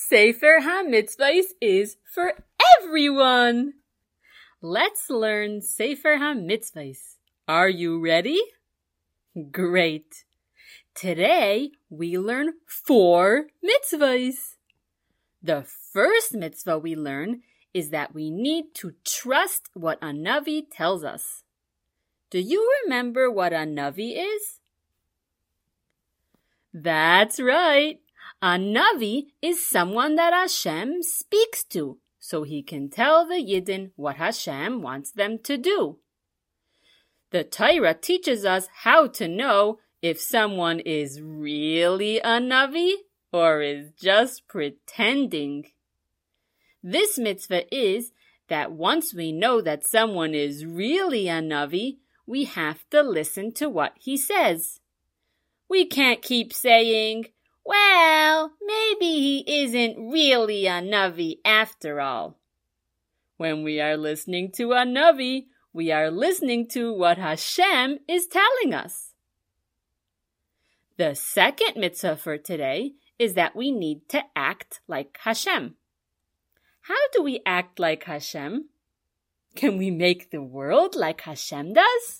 Sefer HaMitzvahs is for everyone. Let's learn Sefer HaMitzvahs. Are you ready? Great. Today we learn 4 mitzvahs. The first mitzvah we learn is that we need to trust what a Navi tells us. Do you remember what a Navi is? That's right. A Navi is someone that Hashem speaks to, so he can tell the Yidden what Hashem wants them to do. The Torah teaches us how to know if someone is really a Navi or is just pretending. This mitzvah is that once we know that someone is really a Navi, we have to listen to what he says. We can't keep saying, well, maybe he isn't really a Navi after all. When we are listening to a Navi, we are listening to what Hashem is telling us. The second mitzvah for today is that we need to act like Hashem. How do we act like Hashem? Can we make the world like Hashem does?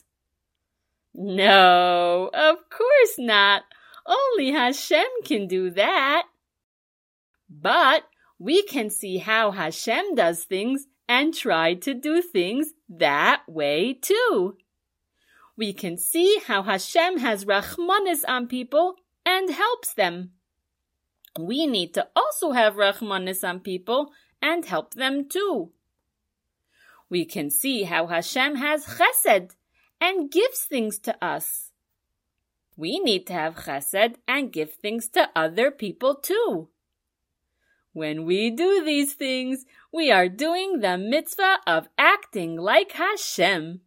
No, of course not. Only Hashem can do that. But we can see how Hashem does things and try to do things that way too. We can see how Hashem has rachmanis on people and helps them. We need to also have rachmanis on people and help them too. We can see how Hashem has chesed and gives things to us. We need to have chesed and give things to other people too. When we do these things, we are doing the mitzvah of acting like Hashem.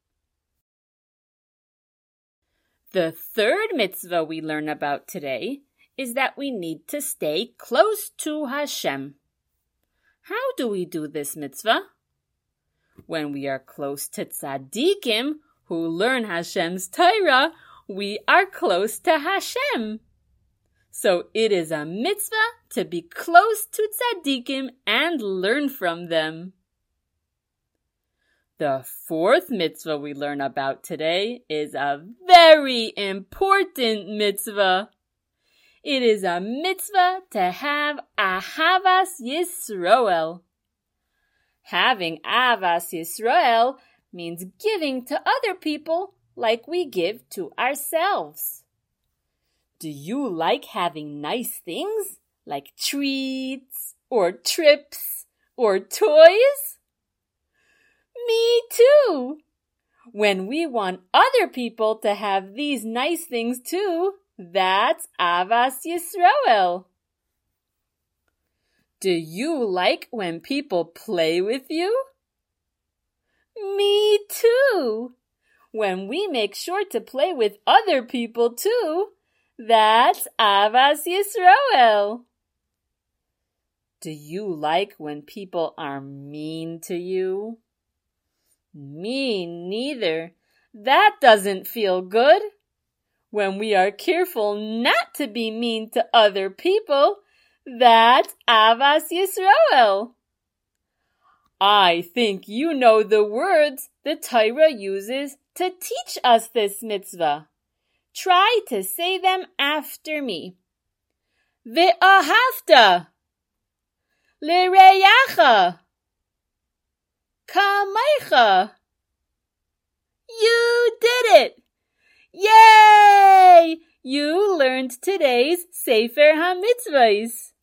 The third mitzvah we learn about today is that we need to stay close to Hashem. How do we do this mitzvah? When we are close to tzaddikim who learn Hashem's Torah, we are close to Hashem. So it is a mitzvah to be close to tzaddikim and learn from them. The fourth mitzvah we learn about today is a very important mitzvah. It is a mitzvah to have Ahavas Yisroel. Having Ahavas Yisroel means giving to other people like we give to ourselves. Do you like having nice things like treats or trips or toys? Me too. When we want other people to have these nice things too, that's Ahavas Yisroel. Do you like when people play with you? Me too. When we make sure to play with other people too, that's Ahavas Yisroel. Do you like when people are mean to you? Me neither. That doesn't feel good. When we are careful not to be mean to other people, that's Ahavas Yisroel. I think you know the words the Torah uses to teach us this mitzvah. Try to say them after me. Ve'ahavta l'reyacha kamaycha. You did it! Yay! You learned today's Sefer HaMitzvahs.